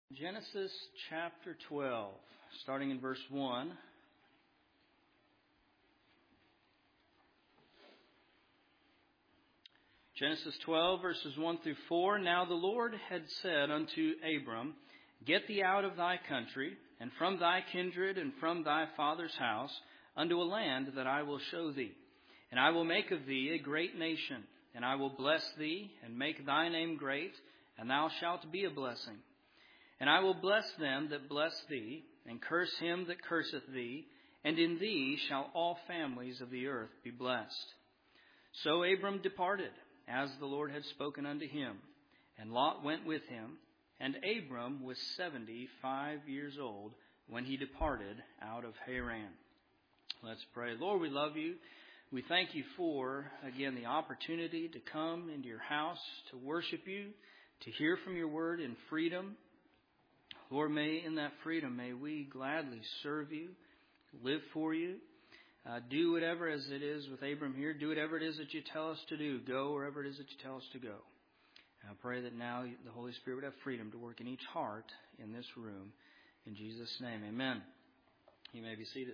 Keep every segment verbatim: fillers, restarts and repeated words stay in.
Genesis chapter twelve, starting in verse one. Genesis twelve, verses one through four. Now the Lord had said unto Abram, Get thee out of thy country, and from thy kindred, and from thy father's house, unto a land that I will show thee. And I will make of thee a great nation, and I will bless thee, and make thy name great, and thou shalt be a blessing. And I will bless them that bless thee, and curse him that curseth thee, and in thee shall all families of the earth be blessed. So Abram departed, as the Lord had spoken unto him, and Lot went with him, and Abram was seventy-five years old when he departed out of Haran. Let's pray. Lord, we love you. We thank you for, again, the opportunity to come into your house, to worship you, to hear from your word in freedom. Lord, may in that freedom, may we gladly serve you, live for you, uh, do whatever as it is with Abram here, do whatever it is that you tell us to do, go wherever it is that you tell us to go. And I pray that now the Holy Spirit would have freedom to work in each heart in this room. In Jesus' name, amen. You may be seated.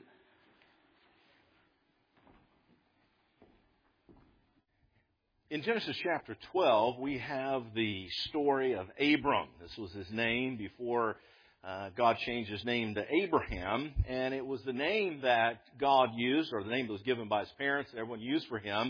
In Genesis chapter twelve, we have the story of Abram. This was his name before uh, God changed his name to Abraham. And it was the name that God used, or the name that was given by his parents, that everyone used for him,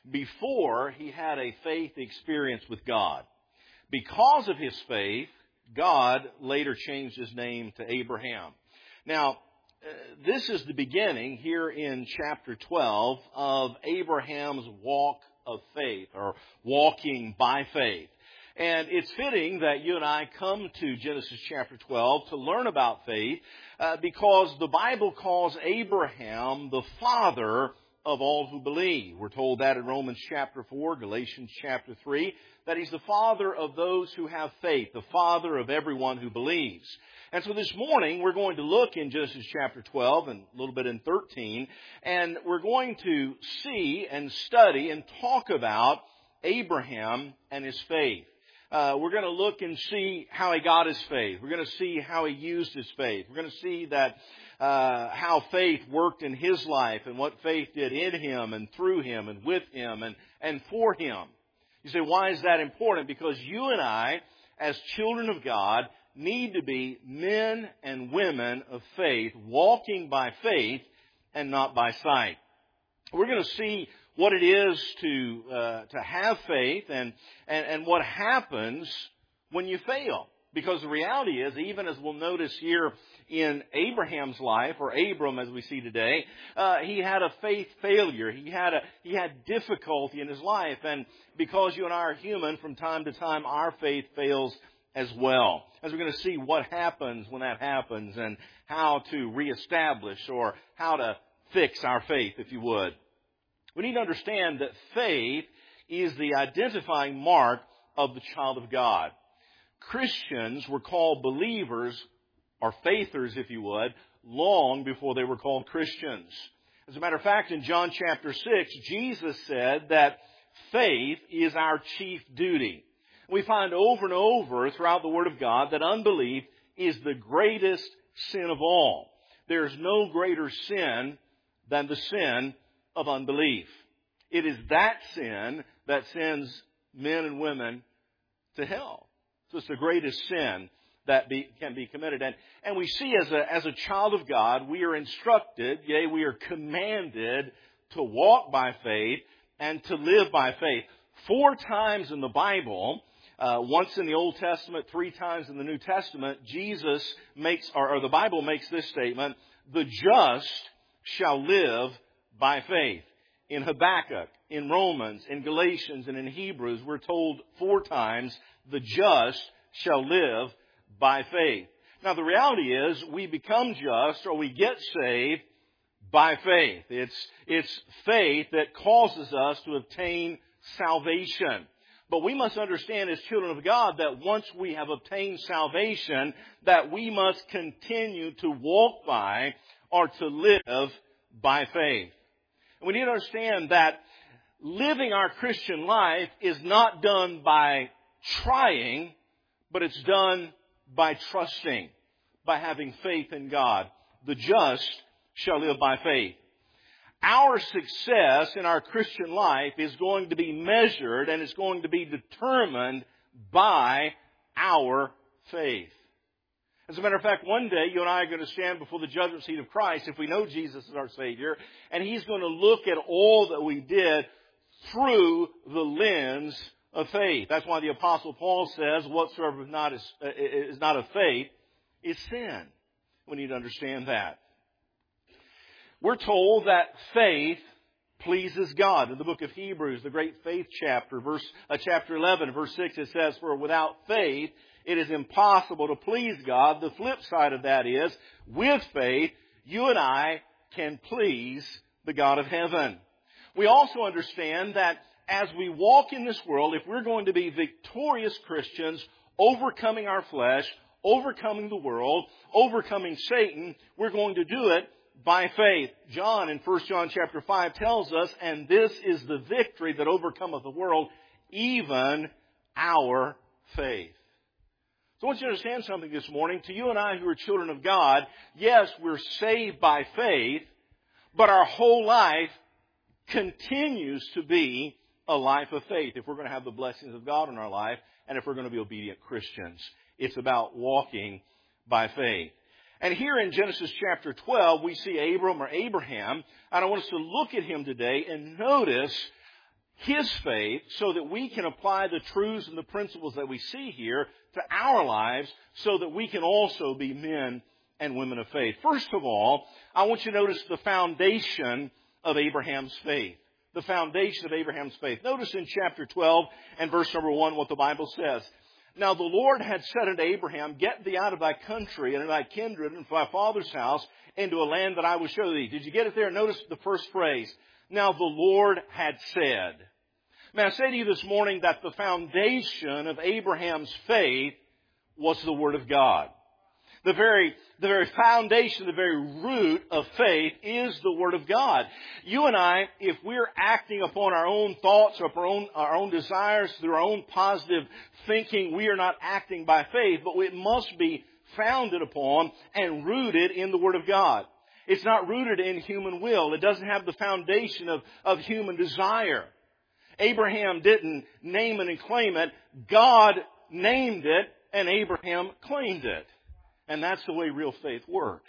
before he had a faith experience with God. Because of his faith, God later changed his name to Abraham. Now, uh, this is the beginning here in chapter twelve of Abraham's walk of faith, or walking by faith. And it's fitting that you and I come to Genesis chapter twelve to learn about faith uh, because the Bible calls Abraham the father of all who believe. We're told that in Romans chapter four, Galatians chapter three, that he's the father of those who have faith, the father of everyone who believes. And so this morning, we're going to look in Genesis chapter twelve and a little bit in thirteen, and we're going to see and study and talk about Abraham and his faith. Uh, we're going to look and see how he got his faith. We're going to see how he used his faith. We're going to see that uh, how faith worked in his life and what faith did in him and through him and with him and, and for him. You say, why is that important? Because you and I, as children of God, need to be men and women of faith, walking by faith and not by sight. We're going to see what it is to uh, to have faith and, and, and what happens when you fail. Because the reality is, even as we'll notice here in Abraham's life, or Abram as we see today, uh, he had a faith failure. He had a he had difficulty in his life. And because you and I are human, from time to time our faith fails as well. As we're going to see what happens when that happens and how to reestablish or how to fix our faith, if you would. We need to understand that faith is the identifying mark of the child of God. Christians were called believers, or faithers, if you would, long before they were called Christians. As a matter of fact, in John chapter six, Jesus said that faith is our chief duty. We find over and over throughout the Word of God that unbelief is the greatest sin of all. There is no greater sin than the sin of unbelief. It is that sin that sends men and women to hell. So it's the greatest sin that be, can be committed. And, and we see as a, as a child of God, we are instructed, yea, we are commanded to walk by faith and to live by faith. Four times in the Bible, Uh, once in the Old Testament, three times in the New Testament, Jesus makes, or, or the Bible makes this statement, the just shall live by faith. In Habakkuk, in Romans, in Galatians, and in Hebrews, we're told four times, the just shall live by faith. Now the reality is, we become just, or we get saved by faith. It's, it's faith that causes us to obtain salvation. But we must understand as children of God that once we have obtained salvation, that we must continue to walk by or to live by faith. And we need to understand that living our Christian life is not done by trying, but it's done by trusting, by having faith in God. The just shall live by faith. Our success in our Christian life is going to be measured and it's going to be determined by our faith. As a matter of fact, one day you and I are going to stand before the judgment seat of Christ if we know Jesus is our Savior, and He's going to look at all that we did through the lens of faith. That's why the Apostle Paul says, whatsoever is not, is, is not of faith is sin. We need to understand that. We're told that faith pleases God. In the book of Hebrews, the great faith chapter, verse uh, chapter eleven, verse six, it says, for without faith it is impossible to please God. The flip side of that is, with faith, you and I can please the God of heaven. We also understand that as we walk in this world, if we're going to be victorious Christians, overcoming our flesh, overcoming the world, overcoming Satan, we're going to do it by faith. John in First John chapter five tells us, and this is the victory that overcometh the world, even our faith. So I want you to understand something this morning. To you and I who are children of God, yes, we're saved by faith, but our whole life continues to be a life of faith if we're going to have the blessings of God in our life and if we're going to be obedient Christians. It's about walking by faith. And here in Genesis chapter twelve, we see Abram or Abraham, and I want us to look at him today and notice his faith so that we can apply the truths and the principles that we see here to our lives so that we can also be men and women of faith. First of all, I want you to notice the foundation of Abraham's faith. The foundation of Abraham's faith. Notice in chapter twelve and verse number one what the Bible says. Now the Lord had said unto Abraham, get thee out of thy country and thy kindred and from thy father's house into a land that I will show thee. Did you get it there? Notice the first phrase. Now the Lord had said. May I say to you this morning that the foundation of Abraham's faith was the Word of God. The very, the very foundation, the very root of faith is the Word of God. You and I, if we're acting upon our own thoughts or our own, our own desires through our own positive thinking, we are not acting by faith, but it must be founded upon and rooted in the Word of God. It's not rooted in human will. It doesn't have the foundation of, of human desire. Abraham didn't name it and claim it. God named it and Abraham claimed it. And that's the way real faith works.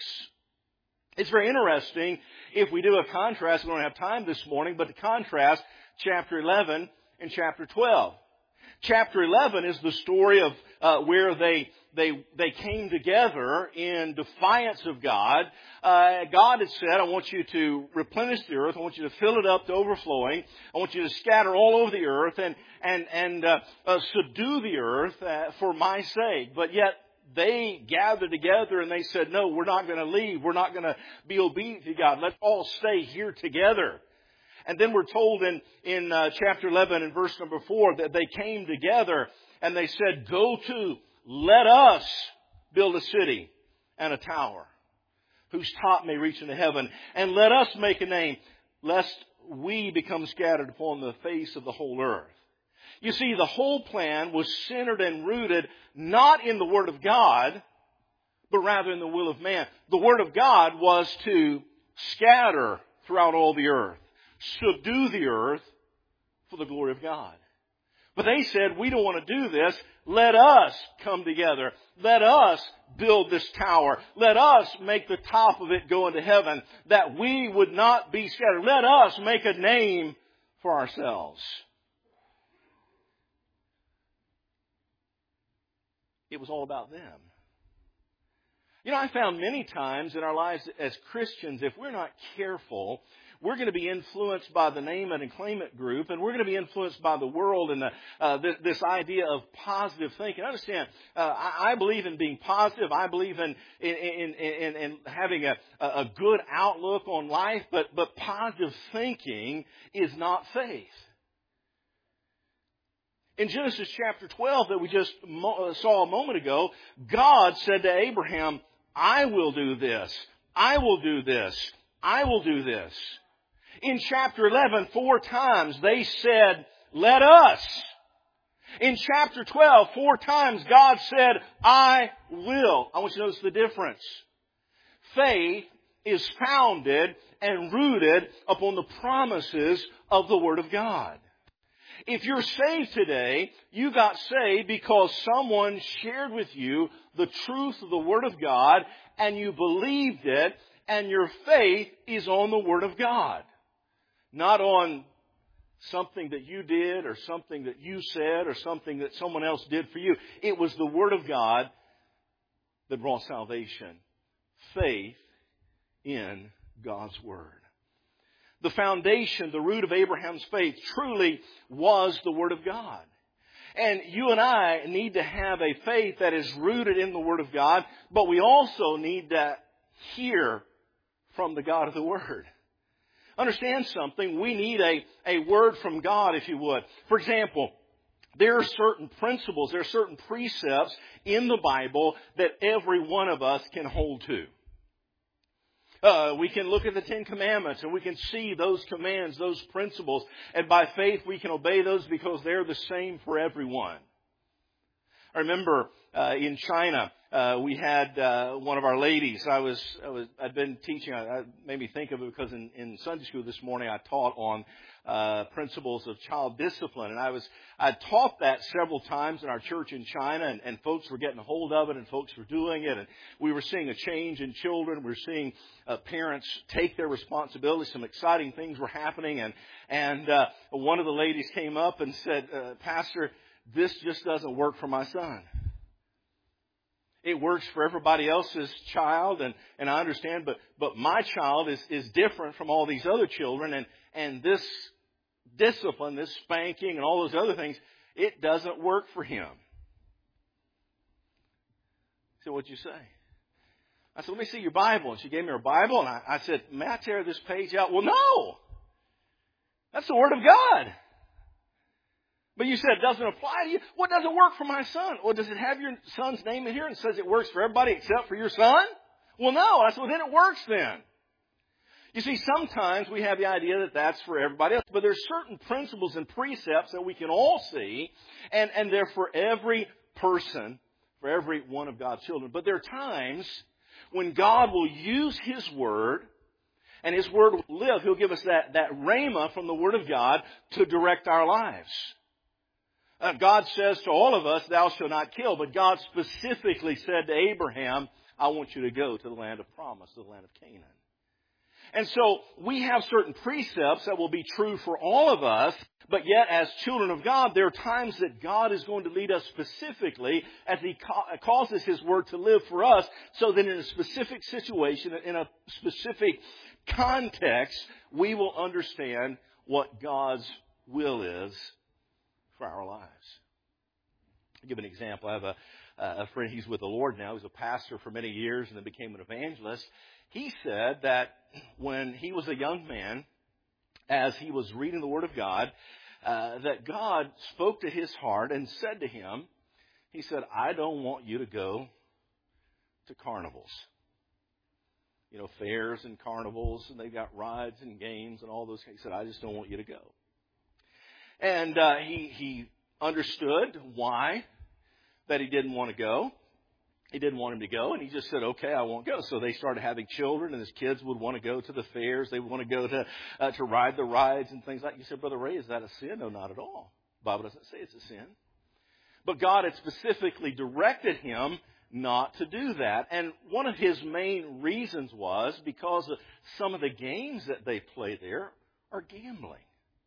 It's very interesting if we do a contrast. We don't have time this morning, but to contrast chapter eleven and chapter twelve. Chapter eleven is the story of uh, where they they they came together in defiance of God. Uh, God had said, I want you to replenish the earth. I want you to fill it up to overflowing. I want you to scatter all over the earth and and and uh, uh, subdue the earth uh, for my sake. But yet they gathered together and they said, no, we're not going to leave. We're not going to be obedient to God. Let's all stay here together. And then we're told in, in uh, chapter eleven and verse number four that they came together and they said, go to, let us build a city and a tower whose top may reach into heaven. And let us make a name lest we become scattered upon the face of the whole earth. You see, the whole plan was centered and rooted not in the Word of God, but rather in the will of man. The Word of God was to scatter throughout all the earth, subdue the earth for the glory of God. But they said, we don't want to do this. Let us come together. Let us build this tower. Let us make the top of it go into heaven, that we would not be scattered. Let us make a name for ourselves. It was all about them. You know, I found many times in our lives as Christians, if we're not careful, we're going to be influenced by the name it and claim it group, and we're going to be influenced by the world and the, uh, this, this idea of positive thinking. Understand, uh, I, I believe in being positive. I believe in in, in, in, in having a, a good outlook on life, but, but positive thinking is not faith. In Genesis chapter twelve that we just saw a moment ago, God said to Abraham, I will do this. I will do this. I will do this. In chapter eleven, four times they said, let us. In chapter twelve, four times God said, I will. I want you to notice the difference. Faith is founded and rooted upon the promises of the Word of God. If you're saved today, you got saved because someone shared with you the truth of the Word of God and you believed it, and your faith is on the Word of God. Not on something that you did or something that you said or something that someone else did for you. It was the Word of God that brought salvation. Faith in God's Word. The foundation, the root of Abraham's faith truly was the Word of God. And you and I need to have a faith that is rooted in the Word of God, but we also need to hear from the God of the Word. Understand something. We need a, a word from God, if you would. For example, there are certain principles, there are certain precepts in the Bible that every one of us can hold to. Uh, we can look at the Ten Commandments and we can see those commands, those principles. And by faith we can obey those because they're the same for everyone. I remember uh, in China, uh, we had uh, one of our ladies. I was, I was, I'd been teaching. I, I made me think of it because in, in Sunday school this morning I taught on uh, principles of child discipline, and I was, I taught that several times in our church in China, and, and folks were getting a hold of it, and folks were doing it, and we were seeing a change in children. We were seeing uh, parents take their responsibility. Some exciting things were happening, and and uh, one of the ladies came up and said, uh, "Pastor, this just doesn't work for my son. It works for everybody else's child, and, and I understand, but, but my child is, is different from all these other children, and, and this discipline, this spanking, and all those other things, it doesn't work for him." So what'd you say? I said, "Let me see your Bible." And she gave me her Bible, and I, I said, "May I tear this page out?" "Well, no! That's the Word of God." "But you said it doesn't apply to you." "What doesn't work for my son?" "Well, does it have your son's name in here and says it works for everybody except for your son?" "Well, no." I said, "Well, then it works then." You see, sometimes we have the idea that that's for everybody else, but there's certain principles and precepts that we can all see, and, and they're for every person, for every one of God's children. But there are times when God will use His Word, and His Word will live. He'll give us that, that rhema from the Word of God to direct our lives. Uh, God says to all of us, "Thou shalt not kill," but God specifically said to Abraham, "I want you to go to the land of promise, to the land of Canaan." And so we have certain precepts that will be true for all of us, but yet as children of God, there are times that God is going to lead us specifically as He ca- causes His Word to live for us, so that in a specific situation, in a specific context, we will understand what God's will is for our lives. I'll give an example. I have a, a friend, he's with the Lord now. He's a pastor for many years and then became an evangelist. He said that when he was a young man, as he was reading the Word of God, uh, that God spoke to his heart and said to him, he said, "I don't want you to go to carnivals. You know, fairs and carnivals, and they've got rides and games and all those things." He said, "I just don't want you to go." And uh, he, he understood why that he didn't want to go. He didn't want him to go, and he just said, "Okay, I won't go." So they started having children, and his kids would want to go to the fairs. They would want to go to uh, to ride the rides and things like that. You said, "Brother Ray, is that a sin?" "No, not at all. The Bible doesn't say it's a sin." But God had specifically directed him not to do that. And one of his main reasons was because of some of the games that they play there are gambling.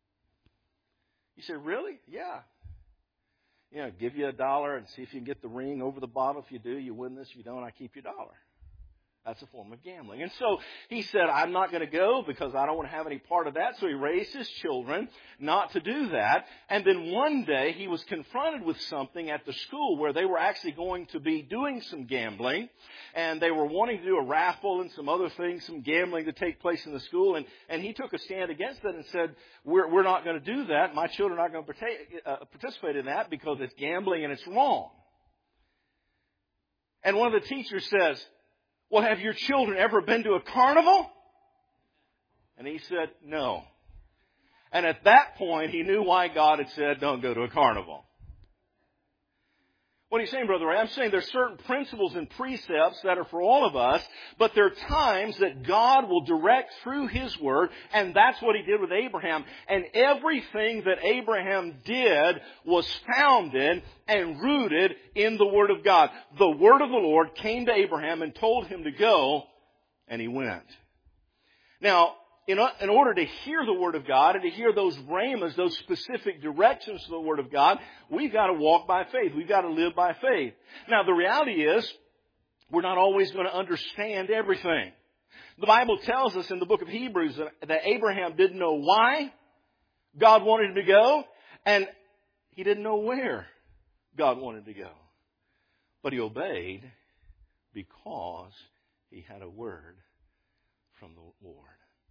You say, "Really?" "Yeah. You know, give you a dollar and see if you can get the ring over the bottle. If you do, you win this. If you don't, I keep your dollar." That's a form of gambling. And so he said, "I'm not going to go because I don't want to have any part of that." So he raised his children not to do that. And then one day he was confronted with something at the school where they were actually going to be doing some gambling. And they were wanting to do a raffle and some other things, some gambling to take place in the school. And, and he took a stand against it and said, we're, we're not going to do that. My children are not going to partake, uh, participate in that because it's gambling and it's wrong. And one of the teachers says, "Well, have your children ever been to a carnival?" And he said, "No." And at that point, he knew why God had said, "Don't go to a carnival." What are you saying, Brother Ray? I'm saying there's certain principles and precepts that are for all of us, but there are times that God will direct through His Word, and that's what He did with Abraham. And everything that Abraham did was founded and rooted in the Word of God. The Word of the Lord came to Abraham and told him to go, and he went. Now, In, in order to hear the Word of God and to hear those rhemas, those specific directions to the Word of God, we've got to walk by faith. We've got to live by faith. Now, the reality is, we're not always going to understand everything. The Bible tells us in the book of Hebrews that, that Abraham didn't know why God wanted him to go, and he didn't know where God wanted him to go. But he obeyed because he had a word from the Lord.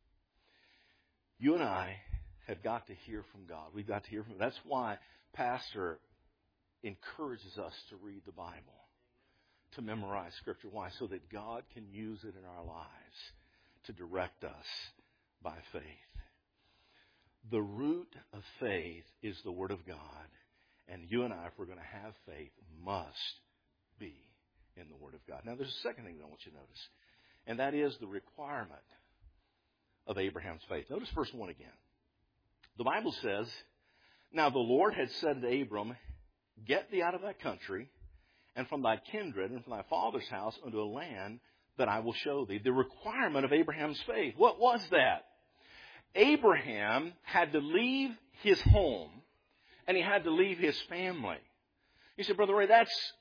You and I have got to hear from God. We've got to hear from Him. That's why Pastor encourages us to read the Bible, to memorize Scripture. Why? So that God can use it in our lives to direct us by faith. The root of faith is the Word of God. And you and I, if we're going to have faith, must be in the Word of God. Now, there's a second thing that I want you to notice, and that is the requirement of Abraham's faith. Notice verse one again. The Bible says, "Now the Lord had said to Abram, Get thee out of thy country, and from thy kindred, and from thy father's house, unto a land that I will show thee." The requirement of Abraham's faith. What was that? Abraham had to leave his home, and he had to leave his family. You said, Brother Ray, that's,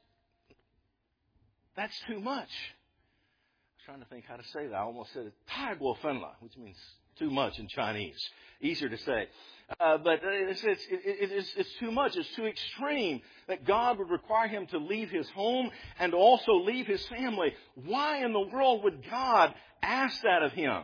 that's too much. Trying to think how to say that. I almost said it, "Taiguofenla," which means too much in Chinese. Easier to say. Uh, but it's, it's, it, it's, it's too much. It's too extreme that God would require him to leave his home and also leave his family. Why in the world would God ask that of him?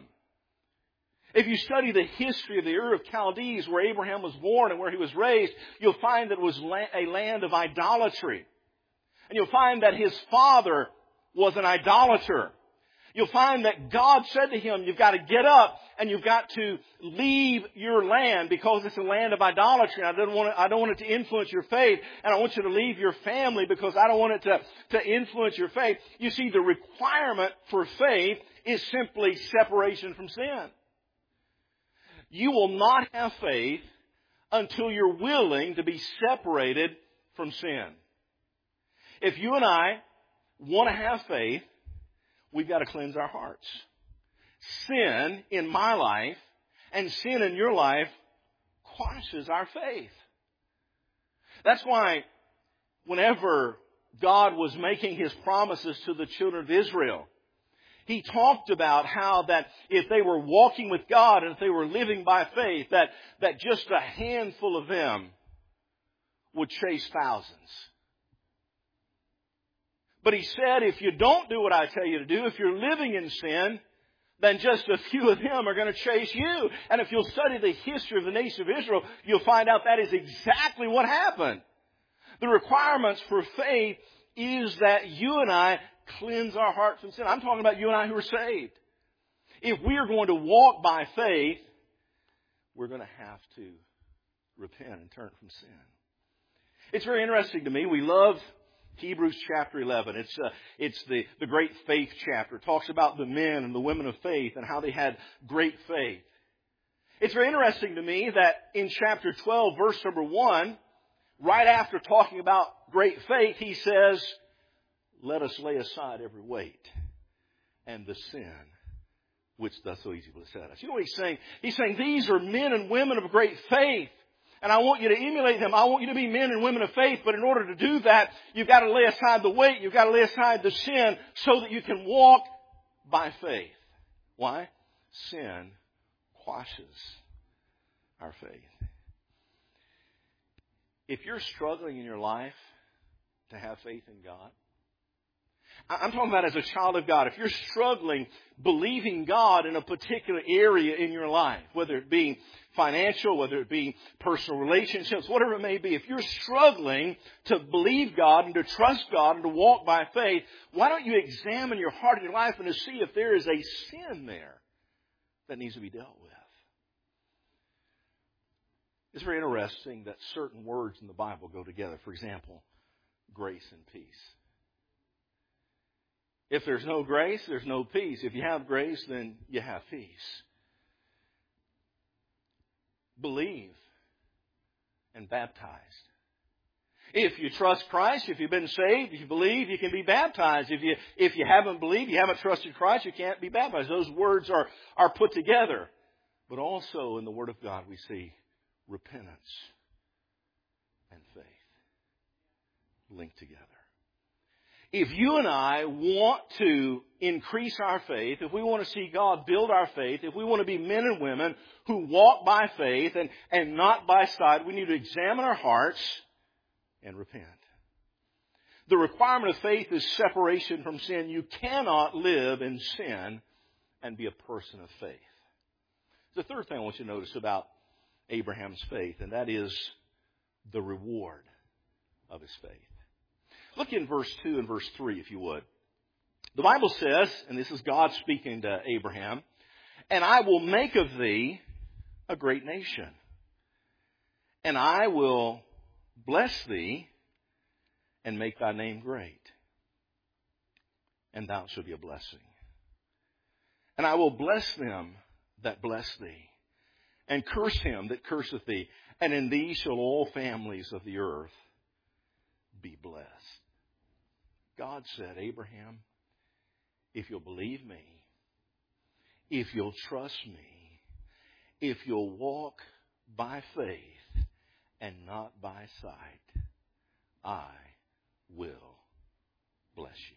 If you study the history of the Ur of Chaldees, where Abraham was born and where he was raised, you'll find that it was a land of idolatry. And you'll find that his father was an idolater. You'll find that God said to him, you've got to get up and you've got to leave your land because it's a land of idolatry. I don't want it, I don't want it to influence your faith, and I want you to leave your family because I don't want it to, to influence your faith. You see, the requirement for faith is simply separation from sin. You will not have faith until you're willing to be separated from sin. If you and I want to have faith, we've got to cleanse our hearts. Sin in my life and sin in your life quashes our faith. That's why whenever God was making His promises to the children of Israel, He talked about how that if they were walking with God and if they were living by faith, that, that just a handful of them would chase thousands. But He said, if you don't do what I tell you to do, if you're living in sin, then just a few of them are going to chase you. And if you'll study the history of the nation of Israel, you'll find out that is exactly what happened. The requirements for faith is that you and I cleanse our heart from sin. I'm talking about you and I who are saved. If we are going to walk by faith, we're going to have to repent and turn from sin. It's very interesting to me. We love Hebrews chapter eleven. It's uh, it's the, the great faith chapter. It talks about the men and the women of faith and how they had great faith. It's very interesting to me that in chapter twelve, verse number one, right after talking about great faith, he says, "Let us lay aside every weight and the sin which doth so easily beset us." You know what he's saying? He's saying these are men and women of great faith. And I want you to emulate them. I want you to be men and women of faith. But in order to do that, you've got to lay aside the weight. You've got to lay aside the sin so that you can walk by faith. Why? Sin quashes our faith. If you're struggling in your life to have faith in God, I'm talking about as a child of God. If you're struggling believing God in a particular area in your life, whether it be financial, whether it be personal relationships, whatever it may be, if you're struggling to believe God and to trust God and to walk by faith, why don't you examine your heart and your life and to see if there is a sin there that needs to be dealt with? It's very interesting that certain words in the Bible go together. For example, grace and peace. If there's no grace, there's no peace. If you have grace, then you have peace. Believe and baptized. If you trust Christ, if you've been saved, if you believe, you can be baptized. If you if you haven't believed, you haven't trusted Christ, you can't be baptized. Those words are, are put together. But also in the Word of God we see repentance and faith linked together. If you and I want to increase our faith, if we want to see God build our faith, if we want to be men and women who walk by faith and, and not by sight, we need to examine our hearts and repent. The requirement of faith is separation from sin. You cannot live in sin and be a person of faith. The third thing I want you to notice about Abraham's faith, and that is the reward of his faith. Look in verse two and verse three, if you would. The Bible says, and this is God speaking to Abraham, "And I will make of thee a great nation, and I will bless thee and make thy name great, and thou shalt be a blessing. And I will bless them that bless thee, and curse him that curseth thee, and in thee shall all families of the earth be blessed." God said, Abraham, if you'll believe me, if you'll trust me, if you'll walk by faith and not by sight, I will bless you.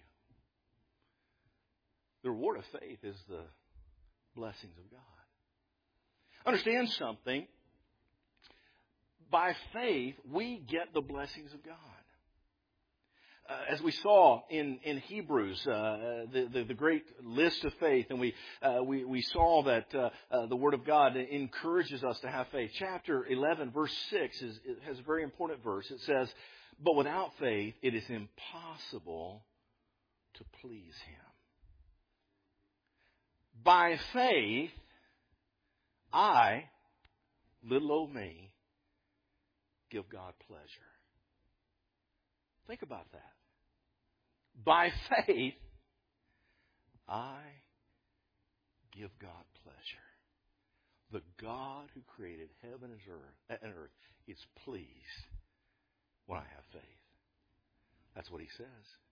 The reward of faith is the blessings of God. Understand something. By faith, we get the blessings of God. Uh, as we saw in, in Hebrews, uh, the, the, the great list of faith, and we, uh, we, we saw that uh, uh, the Word of God encourages us to have faith. Chapter eleven, verse six, is, it has a very important verse. It says, "But without faith, it is impossible to please Him." By faith, I, little old me, give God pleasure. Think about that. By faith, I give God pleasure. The God who created heaven and earth is pleased when I have faith. That's what he says.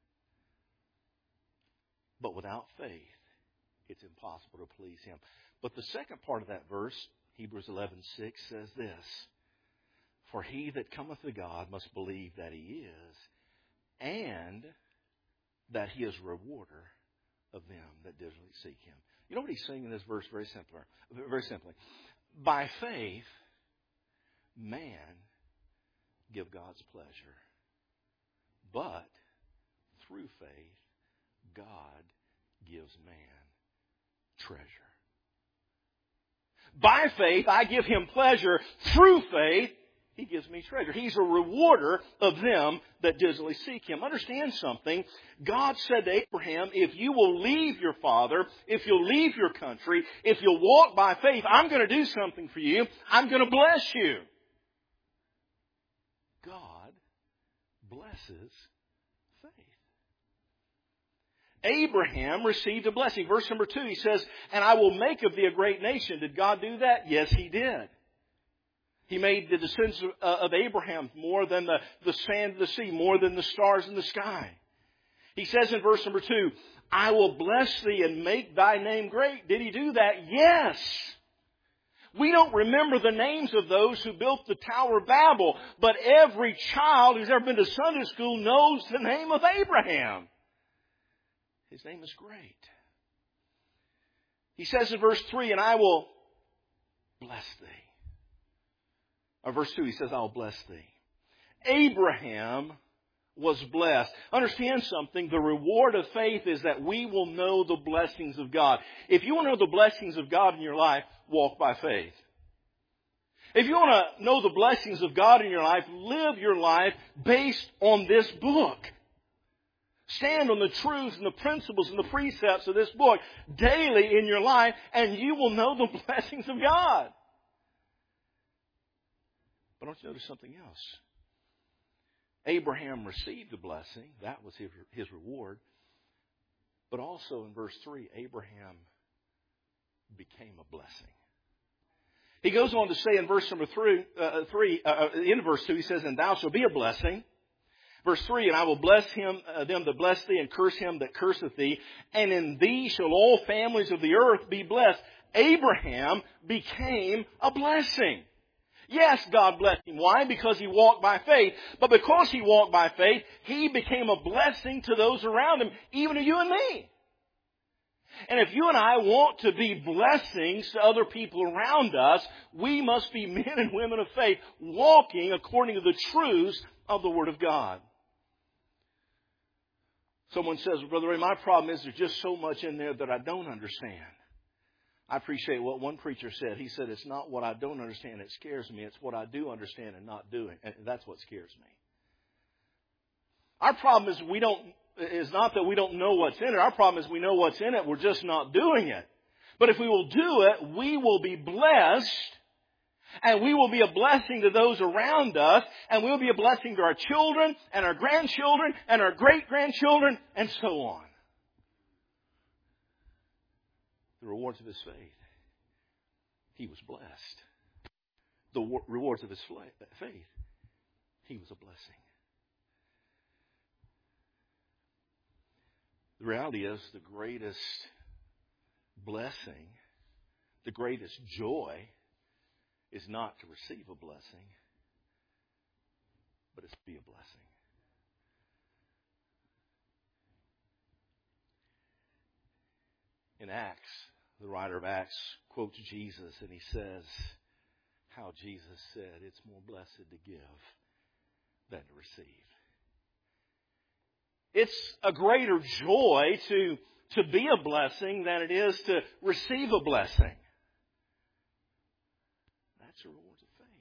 But without faith, it's impossible to please him. But the second part of that verse, Hebrews eleven six, says this: "For he that cometh to God must believe that he is, and that he is a rewarder of them that diligently seek him." You know what he's saying in this verse very simply? Very simply. By faith, man give God's pleasure. But through faith, God gives man treasure. By faith, I give him pleasure. Through faith, he gives me treasure. He's a rewarder of them that diligently seek him. Understand something. God said to Abraham, if you will leave your father, if you'll leave your country, if you'll walk by faith, I'm going to do something for you. I'm going to bless you. God blesses faith. Abraham received a blessing. Verse number two, he says, "And I will make of thee a great nation." Did God do that? Yes, he did. He made the descendants of Abraham more than the, the sand of the sea, more than the stars in the sky. He says in verse number two, "I will bless thee and make thy name great." Did he do that? Yes. We don't remember the names of those who built the Tower of Babel, but every child who's ever been to Sunday school knows the name of Abraham. His name is great. He says in verse three, "And I will bless thee." Or verse two, he says, "I will bless thee." Abraham was blessed. Understand something. The reward of faith is that we will know the blessings of God. If you want to know the blessings of God in your life, walk by faith. If you want to know the blessings of God in your life, live your life based on this book. Stand on the truths and the principles and the precepts of this book daily in your life, and you will know the blessings of God. But don't you notice something else? Abraham received a blessing. That was his, his reward. But also in verse three, Abraham became a blessing. He goes on to say in verse number three, uh, three uh, in verse two, he says, and thou shalt be a blessing. Verse three, and I will bless him, uh, them that bless thee, and curse him that curseth thee. And in thee shall all families of the earth be blessed. Abraham became a blessing. Yes, God blessed him. Why? Because he walked by faith. But because he walked by faith, he became a blessing to those around him, even to you and me. And if you and I want to be blessings to other people around us, we must be men and women of faith, walking according to the truths of the Word of God. Someone says, Brother Ray, my problem is there's just so much in there that I don't understand. I appreciate what one preacher said. He said, it's not what I don't understand that scares me. It's what I do understand and not doing. And that's what scares me. Our problem is we don't, is not that we don't know what's in it. Our problem is we know what's in it. We're just not doing it. But if we will do it, we will be blessed. And we will be a blessing to those around us. And we'll be a blessing to our children and our grandchildren and our great-grandchildren and so on. The rewards of his faith. He was blessed. The rewards of his faith. He was a blessing. The reality is the greatest blessing, the greatest joy is not to receive a blessing, but it's to be a blessing. In Acts, the writer of Acts quotes Jesus and he says how Jesus said it's more blessed to give than to receive. It's a greater joy to, to be a blessing than it is to receive a blessing. That's the rewards of faith.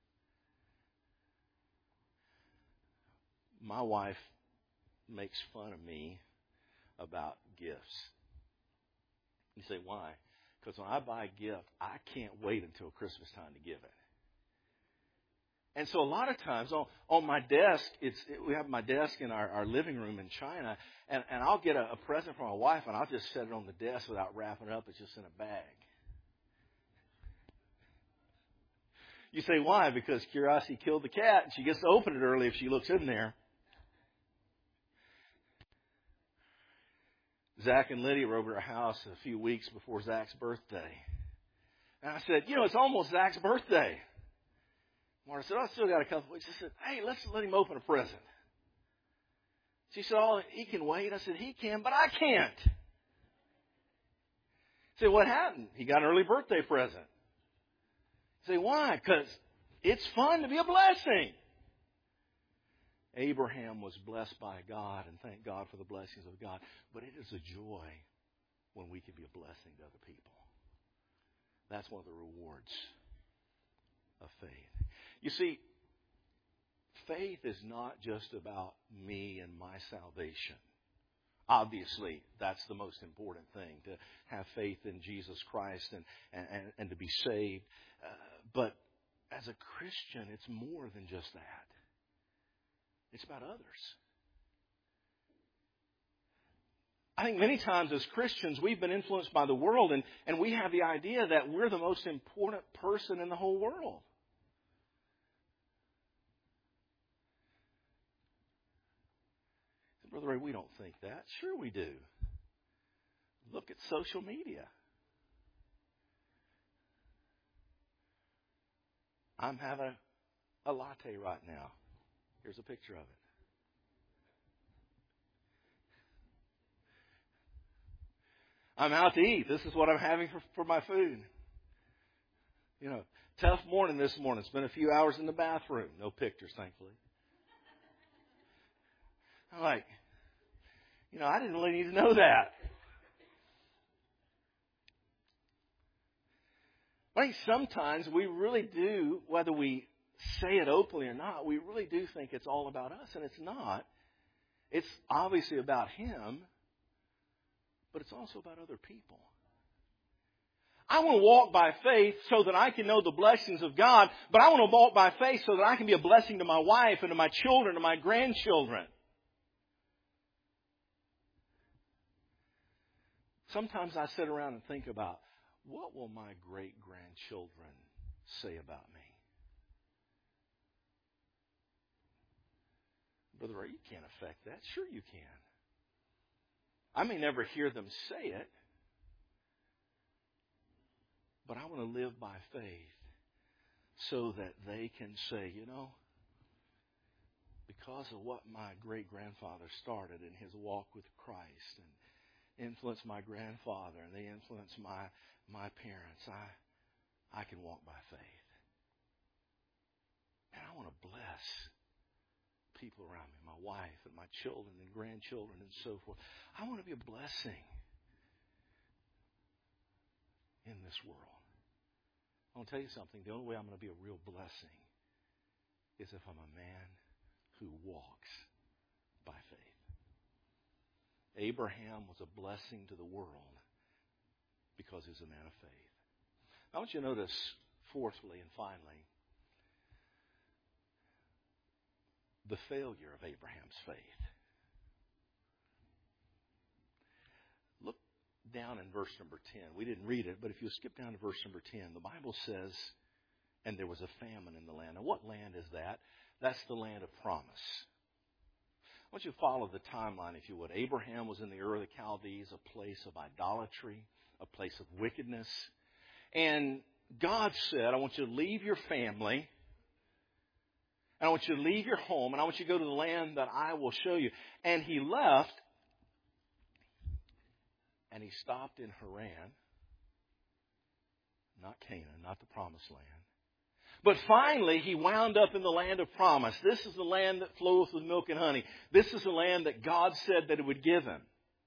My wife makes fun of me about gifts. You say, why? Because when I buy a gift, I can't wait until Christmas time to give it. And so a lot of times on, on my desk, it's we have my desk in our, our living room in China, and, and I'll get a, a present from my wife, and I'll just set it on the desk without wrapping it up. It's just in a bag. You say, why? Because curiosity killed the cat, and she gets to open it early if she looks in there. Zach and Lydia were over at our house a few weeks before Zach's birthday. And I said, you know, it's almost Zach's birthday. Marta said, oh, I still got a couple of weeks. I said, hey, let's let him open a present. She said, oh, he can wait. I said, he can, but I can't. I said, what happened? He got an early birthday present. I say, why? Because it's fun to be a blessing. Abraham was blessed by God, and thank God for the blessings of God. But it is a joy when we can be a blessing to other people. That's one of the rewards of faith. You see, faith is not just about me and my salvation. Obviously, that's the most important thing, to have faith in Jesus Christ and, and, and to be saved. Uh, but as a Christian, it's more than just that. It's about others. I think many times as Christians, we've been influenced by the world, and, and we have the idea that we're the most important person in the whole world. Brother Ray, we don't think that. Sure we do. Look at social media. I'm having a, a latte right now. Here's a picture of it. I'm out to eat. This is what I'm having for, for my food. You know, tough morning this morning. Spent a few hours in the bathroom. No pictures, thankfully. I'm like, you know, I didn't really need to know that. I think sometimes we really do, whether we say it openly or not, we really do think it's all about us, and it's not. It's obviously about Him, but it's also about other people. I want to walk by faith so that I can know the blessings of God, but I want to walk by faith so that I can be a blessing to my wife and to my children, to my grandchildren. Sometimes I sit around and think about, what will my great-grandchildren say about me? Brother Ray, you can't affect that. Sure you can. I may never hear them say it, but I want to live by faith so that they can say, you know, because of what my great-grandfather started in his walk with Christ and influenced my grandfather and they influenced my, my parents, I, I can walk by faith. And I want to bless people around me, my wife and my children and grandchildren and so forth. I want to be a blessing in this world. I want to tell you something. The only way I'm going to be a real blessing is if I'm a man who walks by faith. Abraham was a blessing to the world because he was a man of faith. I want you to notice, fourthly and finally, the failure of Abraham's faith. Look down in verse number ten. We didn't read it, but if you skip down to verse number ten, the Bible says, and there was a famine in the land. Now, what land is that? That's the land of promise. I want you to follow the timeline, if you would. Abraham was in the Ur of the Chaldees, a place of idolatry, a place of wickedness. And God said, I want you to leave your family, and I want you to leave your home, and I want you to go to the land that I will show you. And he left, and he stopped in Haran, not Canaan, not the promised land. But finally, he wound up in the land of promise. This is the land that flows with milk and honey. This is the land that God said that it would give him.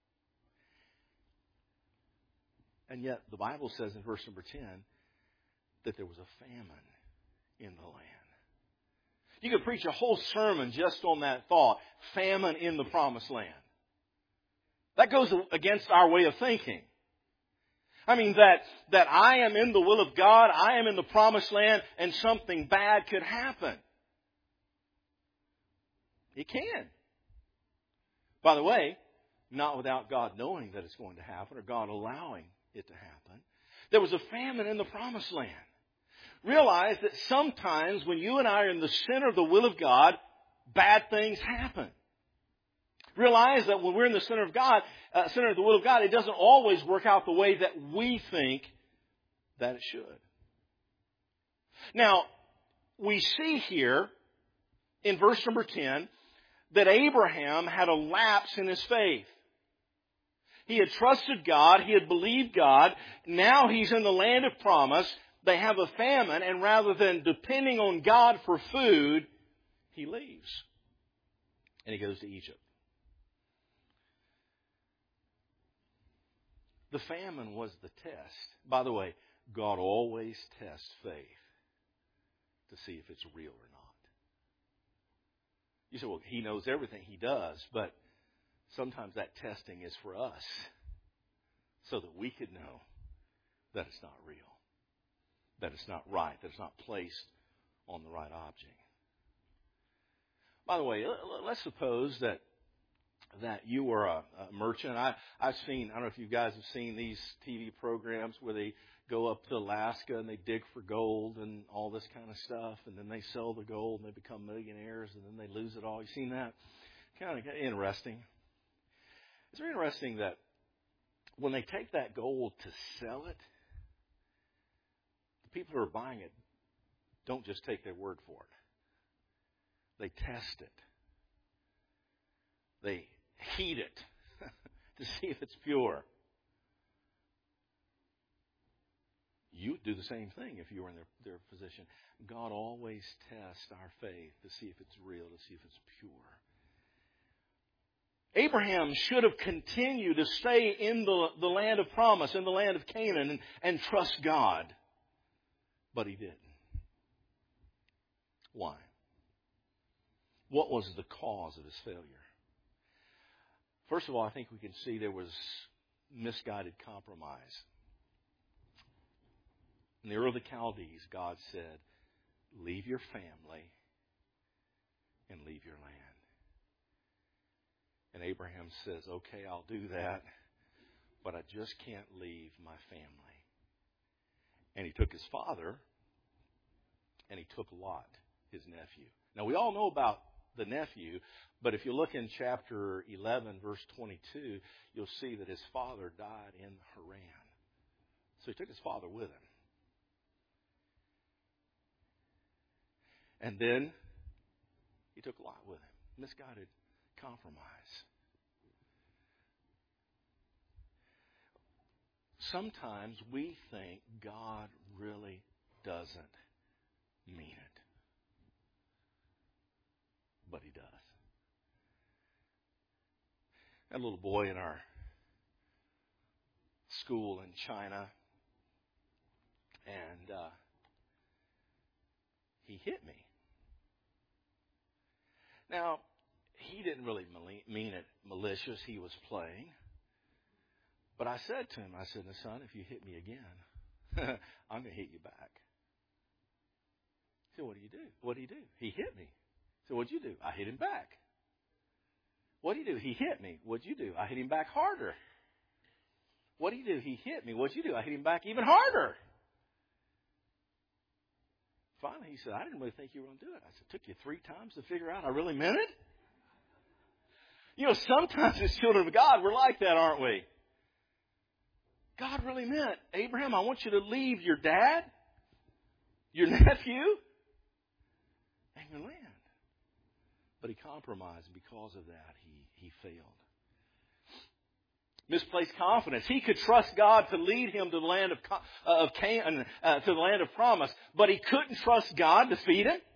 And yet, the Bible says in verse number ten that there was a famine in the land. You could preach a whole sermon just on that thought, famine in the promised land. That goes against our way of thinking. I mean, that, that I am in the will of God, I am in the promised land, and something bad could happen. It can. By the way, not without God knowing that it's going to happen or God allowing it to happen. There was a famine in the promised land. Realize that sometimes when you and I are in the center of the will of God, bad things happen. Realize that when we're in the center of God, uh, center of the will of God, it doesn't always work out the way that we think that it should. Now, we see here in verse number ten that Abraham had a lapse in his faith. He had trusted God. He had believed God. Now he's in the land of promise. They have a famine, and rather than depending on God for food, he leaves. And he goes to Egypt. The famine was the test. By the way, God always tests faith to see if it's real or not. You say, well, he knows everything. He does. But sometimes that testing is for us so that we could know that it's not real, that it's not right, that it's not placed on the right object. By the way, let's suppose that that you were a, a merchant. I, I've seen, I don't know if you guys have seen these T V programs where they go up to Alaska and they dig for gold and all this kind of stuff, and then they sell the gold and they become millionaires and then they lose it all. You seen that? Kind of interesting. It's very interesting that when they take that gold to sell it, the people who are buying it don't just take their word for it. They test it. They heat it to see if it's pure. You do the same thing if you were in their, their position. God always tests our faith to see if it's real, to see if it's pure. Abraham should have continued to stay in the, the land of promise, in the land of Canaan, and, and trust God. But he didn't. Why? What was the cause of his failure? First of all, I think we can see there was misguided compromise. In the Ur of the Chaldees, God said, leave your family and leave your land. And Abraham says, okay, I'll do that, but I just can't leave my family. And he took his father, and he took Lot, his nephew. Now, we all know about the nephew, but if you look in chapter eleven, verse twenty-two, you'll see that his father died in Haran. So he took his father with him. And then he took Lot with him. Misguided compromise. Sometimes we think God really doesn't mean it. But He does. That little boy in our school in China, and uh, he hit me. Now, he didn't really mean it malicious. He was playing. But I said to him, I said, son, if you hit me again, I'm going to hit you back. He said, what do you do? What did he do? He hit me. I said, what'd you do? I hit him back. What did he do? He hit me. What'd you do? I hit him back harder. What did he do? He hit me. What'd you do? I hit him back even harder. Finally, he said, I didn't really think you were going to do it. I said, it took you three times to figure out I really meant it? You know, sometimes as children of God, we're like that, aren't we? God really meant, Abraham, I want you to leave your dad, your nephew, and your land. But he compromised, and because of that, he, he failed. Misplaced confidence. He could trust God to lead him to the land of, of Canaan, uh, to the land of promise, but he couldn't trust God to feed him.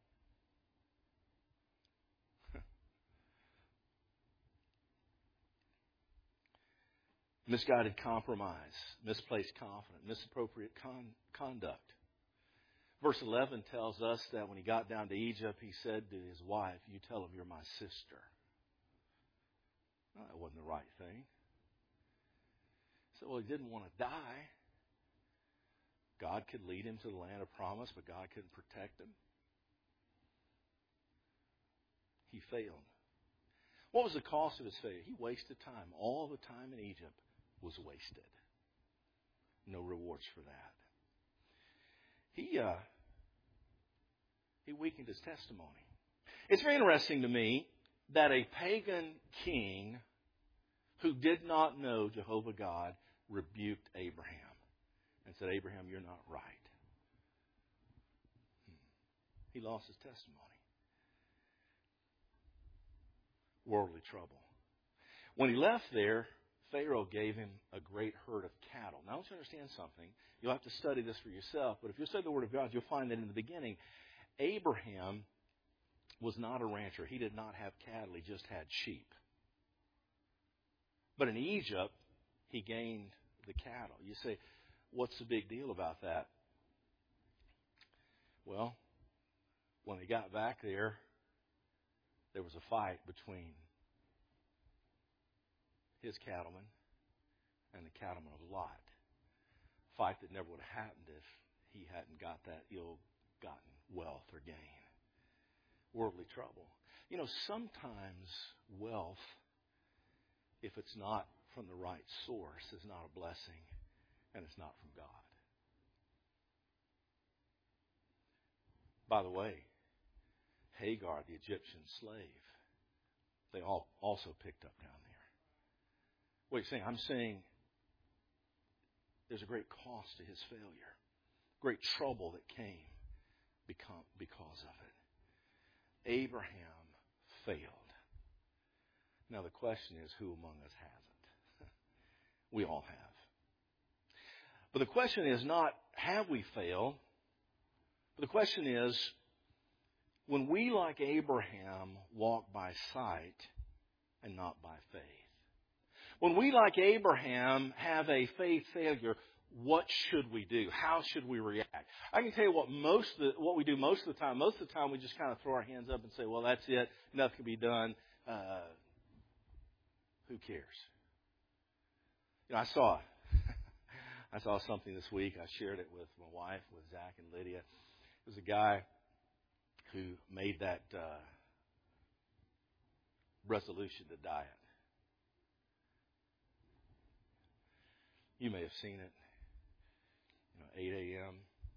Misguided compromise, misplaced confidence, misappropriate con- conduct. Verse eleven tells us that when he got down to Egypt, he said to his wife, you tell him you're my sister. Well, that wasn't the right thing. So, well, he didn't want to die. God could lead him to the land of promise, but God couldn't protect him. He failed. What was the cost of his failure? He wasted time. All the time in Egypt was wasted. No rewards for that. He uh, he weakened his testimony. It's very interesting to me that a pagan king who did not know Jehovah God rebuked Abraham and said, Abraham, you're not right. He lost his testimony. Worldly trouble. When he left there, Pharaoh gave him a great herd of cattle. Now, I want you to understand something. You'll have to study this for yourself, but if you study the Word of God, you'll find that in the beginning, Abraham was not a rancher. He did not have cattle. He just had sheep. But in Egypt, he gained the cattle. You say, what's the big deal about that? Well, when they got back there, there was a fight between his cattlemen and the cattlemen of Lot. A fight that never would have happened if he hadn't got that ill-gotten wealth or gain. Worldly trouble. You know, sometimes wealth, if it's not from the right source, is not a blessing, and it's not from God. By the way, Hagar, the Egyptian slave, they all also picked up down there. What are you saying? I'm saying there's a great cost to his failure, great trouble that came because of it. Abraham failed. Now the question is, who among us hasn't? We all have. But the question is not, have we failed? But the question is, when we, like Abraham, walk by sight and not by faith. When we, like Abraham, have a faith failure, what should we do? How should we react? I can tell you what most of the, what we do most of the time. Most of the time we just kind of throw our hands up and say, well, that's it. Nothing can be done. Uh, who cares? You know, I saw I saw something this week. I shared it with my wife, with Zach and Lydia. It was a guy who made that uh, resolution to diet. You may have seen it. You know, eight a.m.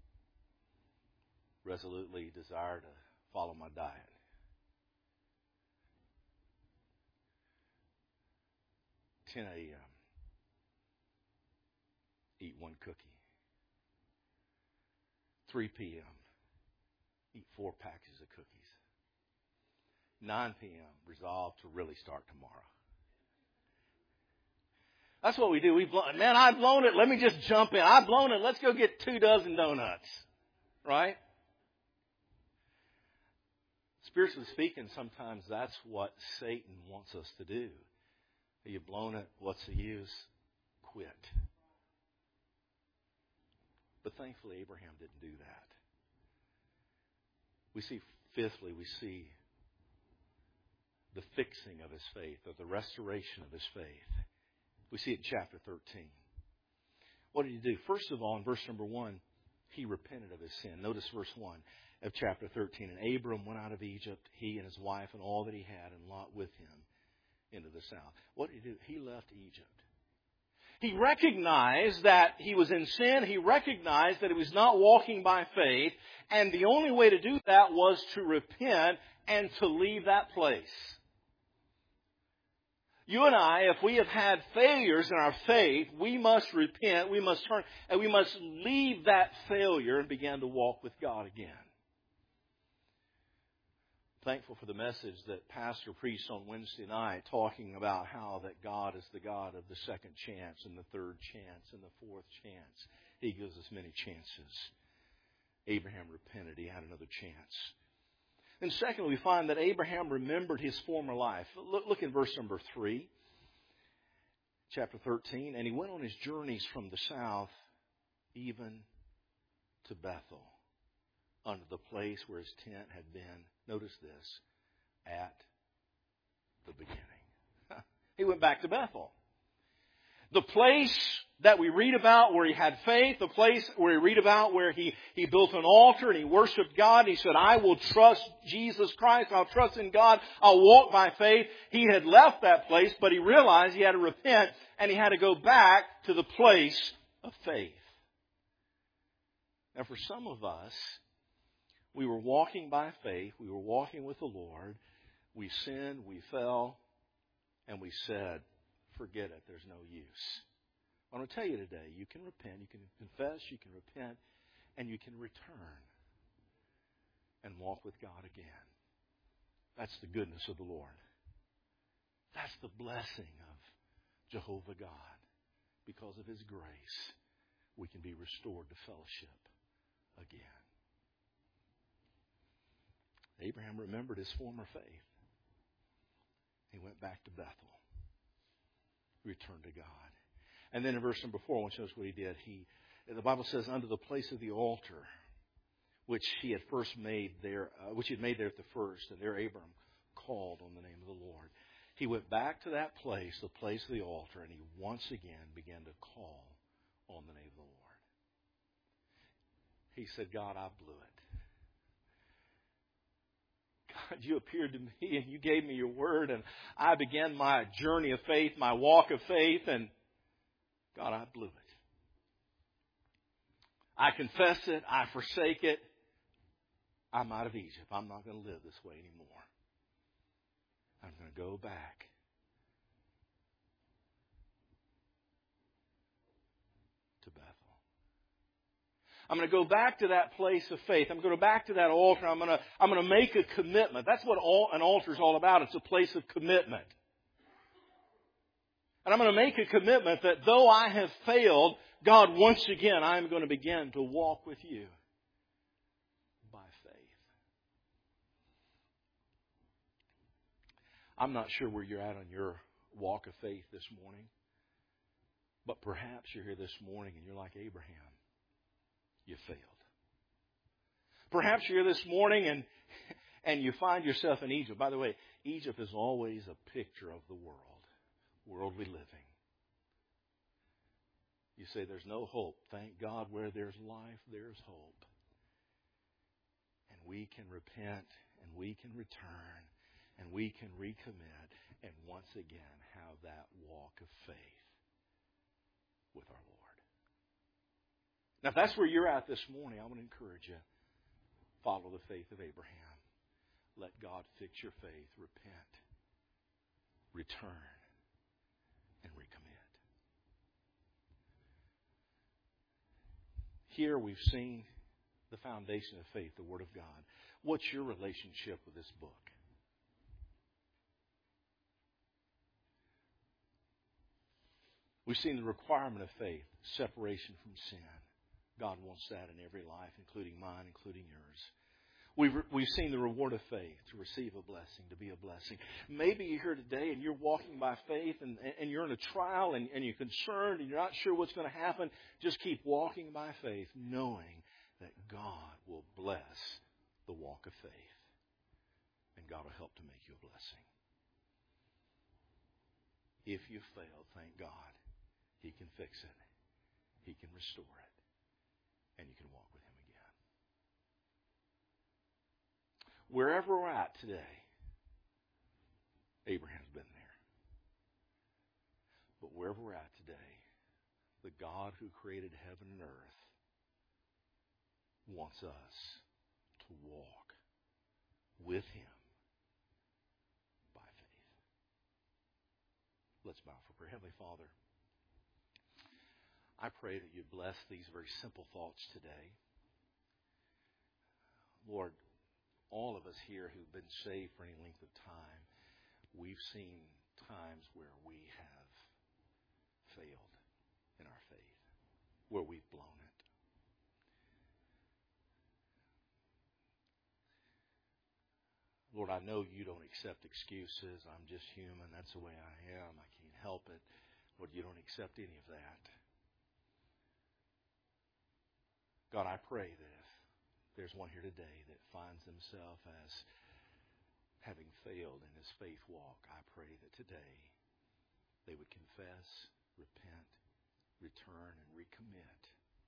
resolutely desire to follow my diet. ten a.m. eat one cookie. three p.m. eat four packages of cookies. nine p.m. resolve to really start tomorrow. That's what we do. We've blown, man, I've blown it. Let me just jump in. I've blown it. Let's go get two dozen donuts. Right? Spiritually speaking, sometimes that's what Satan wants us to do. You've blown it. What's the use? Quit. But thankfully, Abraham didn't do that. We see, fifthly, we see the fixing of his faith, or the restoration of his faith. We see it in chapter thirteen. What did he do? First of all, in verse number one, he repented of his sin. Notice verse one of chapter thirteen. And Abram went out of Egypt, he and his wife and all that he had, and Lot with him into the south. What did he do? He left Egypt. He recognized that he was in sin. He recognized that he was not walking by faith. And the only way to do that was to repent and to leave that place. You and I, if we have had failures in our faith, we must repent, we must turn, and we must leave that failure and begin to walk with God again. Thankful for the message that Pastor preached on Wednesday night, talking about how that God is the God of the second chance and the third chance and the fourth chance. He gives us many chances. Abraham repented. He had another chance. And secondly, we find that Abraham remembered his former life. Look, look in verse number three, chapter thirteen. And he went on his journeys from the south even to Bethel, unto the place where his tent had been. Notice this, at the beginning. He went back to Bethel. The place that we read about where he had faith, the place where we read about where he, he built an altar and he worshiped God. He said, I will trust Jesus Christ. I'll trust in God. I'll walk by faith. He had left that place, but he realized he had to repent and he had to go back to the place of faith. Now, for some of us, we were walking by faith. We were walking with the Lord. We sinned. We fell. And we said, forget it. There's no use. I want to tell you today, you can repent, you can confess, you can repent, and you can return and walk with God again. That's the goodness of the Lord. That's the blessing of Jehovah God. Because of His grace, we can be restored to fellowship again. Abraham remembered his former faith. He went back to Bethel. Returned to God. And then in verse number four, I want you to notice what he did. He, the Bible says, unto the place of the altar, which he had first made there, uh, which he had made there at the first, and there Abram called on the name of the Lord. He went back to that place, the place of the altar, and he once again began to call on the name of the Lord. He said, God, I blew it. God, you appeared to me and you gave me your word, and I began my journey of faith, my walk of faith, and God, I blew it. I confess it. I forsake it. I'm out of Egypt. I'm not going to live this way anymore. I'm going to go back to Bethel. I'm going to go back to that place of faith. I'm going to go back to that altar. I'm going to, I'm going to make a commitment. That's what all, an altar is all about. It's a place of commitment. And I'm going to make a commitment that though I have failed, God, once again, I'm going to begin to walk with you by faith. I'm not sure where you're at on your walk of faith this morning, but perhaps you're here this morning and you're like Abraham. You failed. Perhaps you're here this morning and, and you find yourself in Egypt. By the way, Egypt is always a picture of the world. Worldly living. You You say there's no hope. Thank God, where there's life, there's hope. And we can repent, and we can return, and we can recommit, and once again have that walk of faith with our Lord. Now, if that's where you're at this morning, I want to encourage you. Follow the faith of Abraham. Let God fix your faith. Repent, return, and recommit. Here we've seen the foundation of faith, the Word of God. What's your relationship with this book? We've seen the requirement of faith, separation from sin. God wants that in every life, including mine, including yours. We've, we've seen the reward of faith, to receive a blessing, to be a blessing. Maybe you're here today and you're walking by faith and, and you're in a trial and, and you're concerned and you're not sure what's going to happen. Just keep walking by faith, knowing that God will bless the walk of faith. And God will help to make you a blessing. If you fail, thank God. He can fix it. He can restore it. And you can walk with Him again. Wherever we're at today, Abraham's been there. But wherever we're at today, the God who created heaven and earth wants us to walk with Him by faith. Let's bow for prayer. Heavenly Father, I pray that you bless these very simple thoughts today. Lord, all of us here who've been saved for any length of time, we've seen times where we have failed in our faith, where we've blown it. Lord, I know you don't accept excuses. I'm just human. That's the way I am. I can't help it. Lord, you don't accept any of that. God, I pray that if there's one here today that finds himself as having failed in his faith walk, I pray that today they would confess, repent, return, and recommit,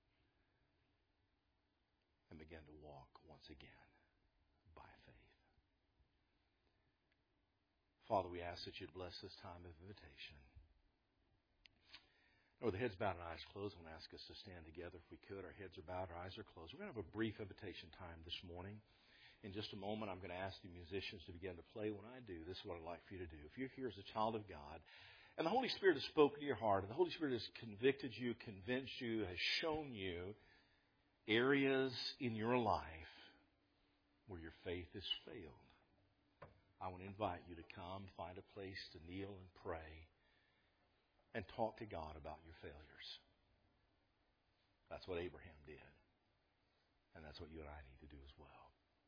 and begin to walk once again by faith. Father, we ask that you'd bless this time of invitation. With the heads bowed and eyes closed, I'm going to ask us to stand together if we could. Our heads are bowed, our eyes are closed. We're going to have a brief invitation time this morning. In just a moment, I'm going to ask the musicians to begin to play. When I do, this is what I'd like for you to do. If you're here as a child of God, and the Holy Spirit has spoken to your heart, and the Holy Spirit has convicted you, convinced you, has shown you areas in your life where your faith has failed, I want to invite you to come, find a place to kneel and pray, and talk to God about your failures. That's what Abraham did. And that's what you and I need to do as well.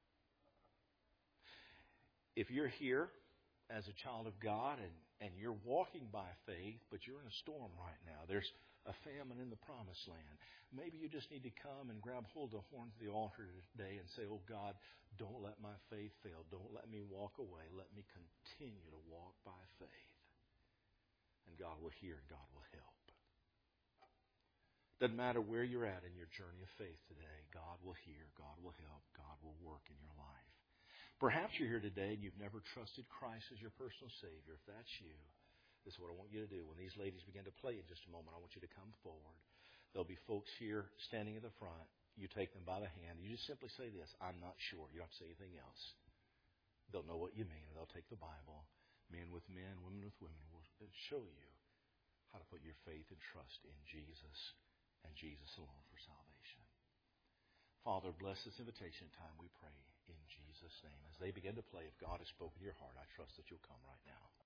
If you're here as a child of God and, and you're walking by faith, but you're in a storm right now, there's a famine in the promised land, maybe you just need to come and grab hold of the horns of the altar today and say, oh God, don't let my faith fail. Don't let me walk away. Let me continue to walk by faith. And God will hear and God will help. Doesn't matter where you're at in your journey of faith today, God will hear, God will help, God will work in your life. Perhaps you're here today and you've never trusted Christ as your personal Savior. If that's you, this is what I want you to do. When these ladies begin to play in just a moment, I want you to come forward. There'll be folks here standing in the front. You take them by the hand. You just simply say this, I'm not sure. You don't have to say anything else. They'll know what you mean. They'll take the Bible. Men with men, women with women will show you how to put your faith and trust in Jesus and Jesus alone for salvation. Father, bless this invitation time, we pray in Jesus' name. As they begin to play, if God has spoken to your heart, I trust that you'll come right now.